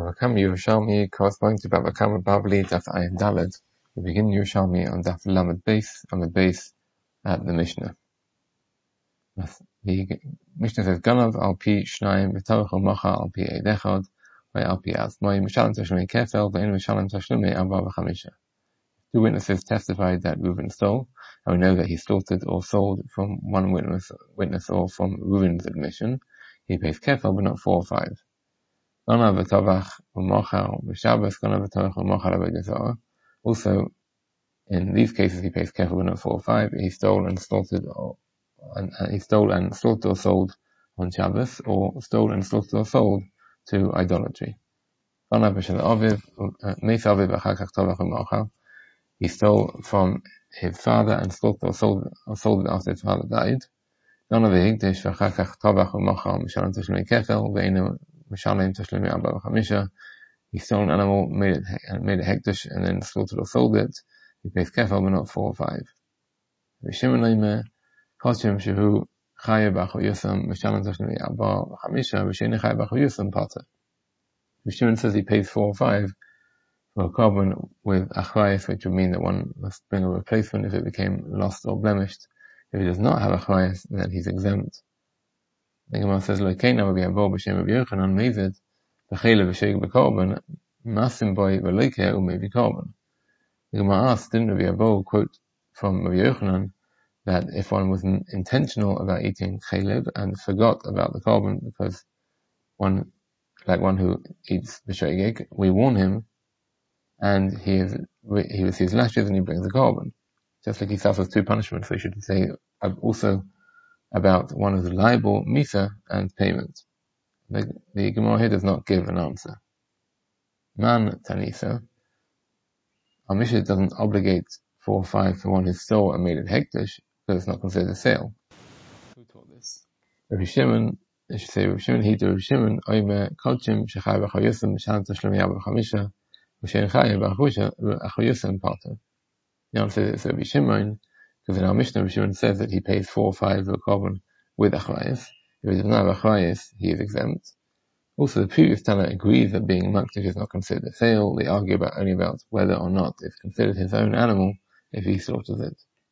Bava Kama Yerushalmi corresponding to Bava Kama Bavli Daf Ayin Daled. We begin Yerushalmi on Daf Lamed Beis, on the base at the Mishnah. The Mishnah says, Ganav al pi shnayim v'tavach al-macha al pi eid echad al pi azmai mishalem tashlumei kefel v'ein mishalem tashlumei arba v'chamisha. Two witnesses testified that Reuben stole, and we know that he slaughtered or sold from one witness or from Reuben's admission. He pays kefel but not 4 or 5. Also, in these cases, he pays kefil but not 4 or 5. He stole and slaughtered or sold on Shabbos, or stole and slaughtered or sold to idolatry. He stole from his father and slaughtered or sold it after his father died. He stole an animal, made it hektish, and then slaughtered or sold it. He pays kefil but not 4 or 5. Shimon says he pays 4 or 5 for a carbon with achrayis, which would mean that one must bring a replacement if it became lost or blemished. If he does not have achrayis, then he's exempt. The Gemara says, the Gemara asked, didn't Rabbi Abba quote from Rabbi Yochanan that if one was intentional about eating chelev and forgot about the carbon, because one who eats b'sheigeg, we warn him, and he receives lashes and he brings the carbon, just like he suffers 2 punishments. So he should say also about one who's liable, misa, and payment. The Gemara here does not give an answer. Man tanisa. Our Mishnah doesn't obligate 4 or 5 for one who stole and made it hektish, because it's not considered a sale. Who taught this? Rabbi Shimon, he to Rabbi Shimon, Oime kolchim shechai b'chayusam m'shalam tashlumi arba v'chamisha v'shein chai b'chayusam parta. The answer is Rabbi Shimon, because in our Mishnah, Rabbi Shimon says that he pays 4 or 5 for a carbon with achrayis. If he does not have achrayis, he is exempt. Also, the previous Tana agrees that being makdish is not considered a sale. They argue only about whether or not it's considered his own animal if he slaughters it.